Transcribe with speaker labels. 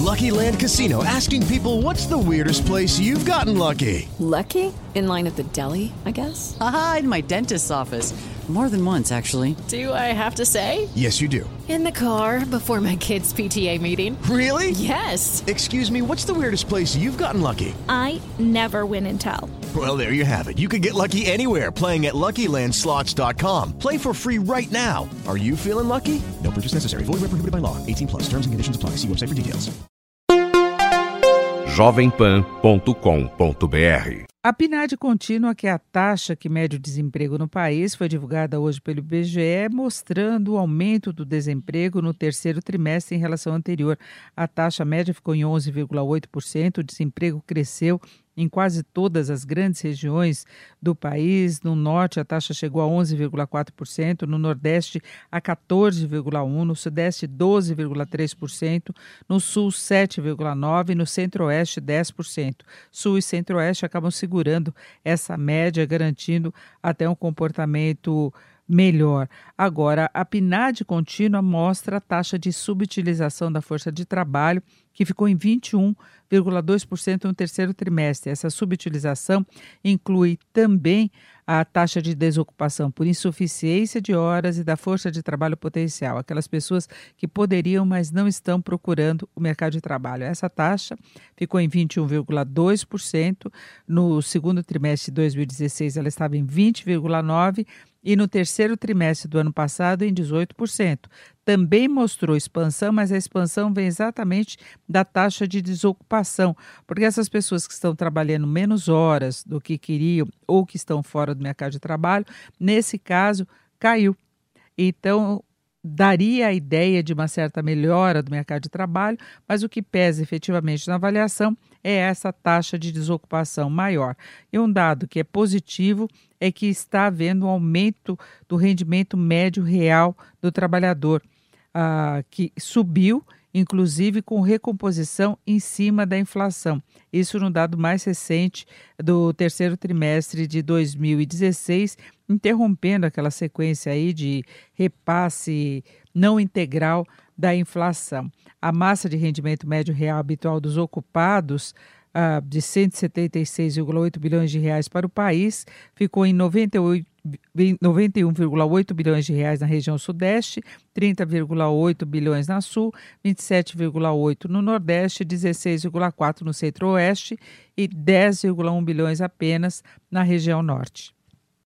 Speaker 1: Lucky Land Casino, asking people, what's the weirdest place you've gotten lucky?
Speaker 2: Lucky? In line at the deli, I guess?
Speaker 3: Aha, in my dentist's office. More than once, actually.
Speaker 2: Do I have to say?
Speaker 1: Yes, you do.
Speaker 2: In the car before my kids' PTA meeting.
Speaker 1: Really?
Speaker 2: Yes.
Speaker 1: Excuse me, what's the weirdest place you've gotten lucky?
Speaker 4: I never win and tell.
Speaker 1: Well, there you have it. You can get lucky anywhere, playing at LuckyLandSlots.com. Play for free right now. Are you feeling lucky? No purchase necessary. Void where prohibited by law. 18+. Terms and conditions apply. See website for details.
Speaker 5: jovempan.com.br.
Speaker 6: A PNAD contínua, que é a taxa que mede o desemprego no país, foi divulgada hoje pelo IBGE, mostrando o aumento do desemprego no terceiro trimestre em relação ao anterior. A taxa média ficou em 11,8%, o desemprego cresceu em quase todas as grandes regiões do país. No norte, a taxa chegou a 11,4%, no nordeste a 14,1%, no sudeste 12,3%, no sul 7,9% e no centro-oeste 10%. Sul e centro-oeste acabam segurando essa média, garantindo até um comportamento melhor. Agora, a PNAD contínua mostra a taxa de subutilização da força de trabalho, que ficou em 21,2% no terceiro trimestre. Essa subutilização inclui também a taxa de desocupação por insuficiência de horas e da força de trabalho potencial, aquelas pessoas que poderiam, mas não estão procurando o mercado de trabalho. Essa taxa ficou em 21,2%, no segundo trimestre de 2016 ela estava em 20,9% e no terceiro trimestre do ano passado em 18%. Também mostrou expansão, mas a expansão vem exatamente da taxa de desocupação, porque essas pessoas que estão trabalhando menos horas do que queriam ou que estão fora do mercado de trabalho, nesse caso, caiu. Então, daria a ideia de uma certa melhora do mercado de trabalho, mas o que pesa efetivamente na avaliação é essa taxa de desocupação maior. E um dado que é positivo é que está havendo um aumento do rendimento médio real do trabalhador, que subiu, inclusive com recomposição em cima da inflação. Isso no dado mais recente do terceiro trimestre de 2016, interrompendo aquela sequência aí de repasse não integral da inflação. A massa de rendimento médio real habitual dos ocupados, de 176,8 bilhões de reais para o país, ficou em 91,8 bilhões de reais na região sudeste, 30,8 bilhões na sul, 27,8 no nordeste, 16,4 no centro-oeste e 10,1 bilhões apenas na região norte.